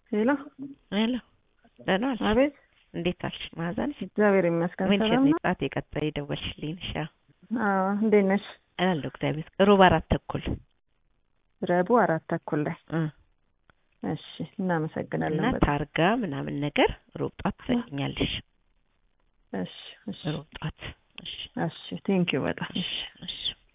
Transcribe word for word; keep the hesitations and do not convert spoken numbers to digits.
ሄሎ ሄሎ ደህና ነሽ? አቤት እንዴት አልሽ? ማዛን እግዚአብሔር ይመስገን ምን ሰላም ነው። ሸኔ የቀጠረ የደወልሽልኝ ነሽ? አዎ እንዴት ነሽ? አላለሁ እግዚአብሔር ሮብ አራት ተኩል ረቡዕ አራት ተኩል ላይ እ እሺ እናመሰግናለን። እና በጣም ታርጋ ምናምን ነገር ሮብ ጧት ትሰጪኛለሽ። እሺ እሺ ሮብ ጧት እሺ እሺ ቴንኪው በጣም እሺ እሺ